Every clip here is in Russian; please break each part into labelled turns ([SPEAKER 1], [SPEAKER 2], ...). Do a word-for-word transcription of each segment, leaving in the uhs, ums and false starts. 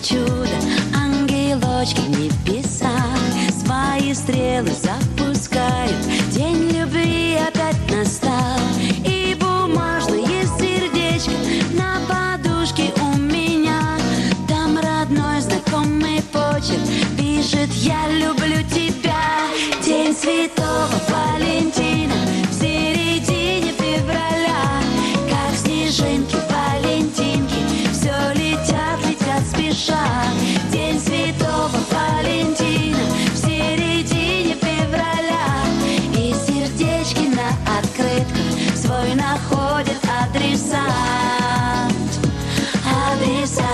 [SPEAKER 1] чудо, ангелочки в небесах свои стрелы запускают. День любви опять настал, и бумажное сердечко на подушке у меня. Там родной знакомый почерк пишет: я люблю тебя. День Святого Валентина в середине февраля, как снежинки, валентинки, все летят, летят спеша. День Святого Валентина в середине февраля, и сердечки на открытках свой находят адресат, адресат.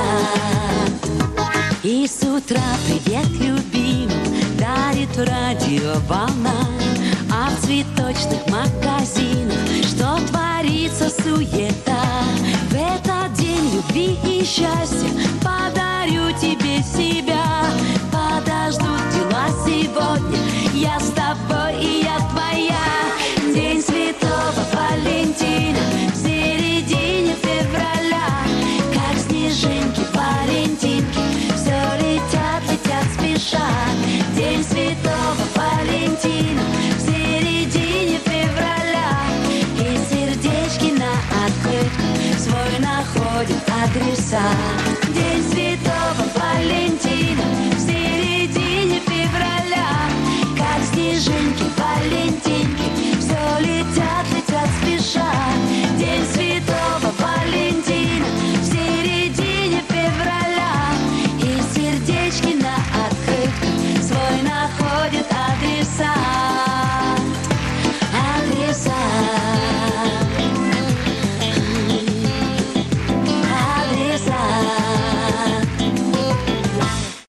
[SPEAKER 1] И с утра привет любимым дарит радиоволна, а в цветочных магазинах что творится суета. В этот день любви и счастья подарю тебе себя. Подождут дела сегодня, я с тобой и я твоя. День Святого Валентина в середине февраля, как снежинки, валентинки, все летят, летят спеша. День Святого Валентина в середине февраля, и сердечки на открытку свой находят адресат.